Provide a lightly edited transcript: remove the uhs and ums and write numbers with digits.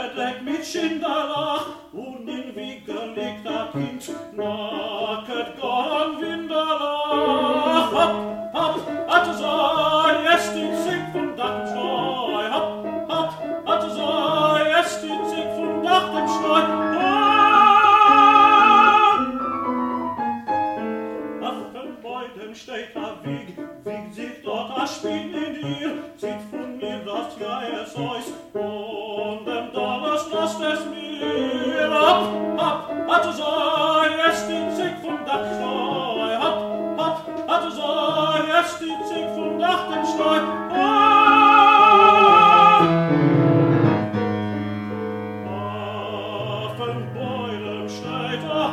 bedeckt mit Schinderlach und in Wickel liegt das Kind, nacket Gott an Winterlach. Hopp, hopp, hatte sei, es die Zick von Dach und Schleu. Hopp, hopp, hatte sei, es die Zick von Dach und Schleu. Auf den Beuten steht der Wieg, wiegt sich dort das Spinn in ihr, zieht von mir das Geiers aus, und dem Donners lasst es mir. Hopp, hopp, hatte sei, es die Zick von Dach und Schleu. Hopp, hopp, hatte sei, es die Zick von Dach und Schleu. Auf den Beuten steht der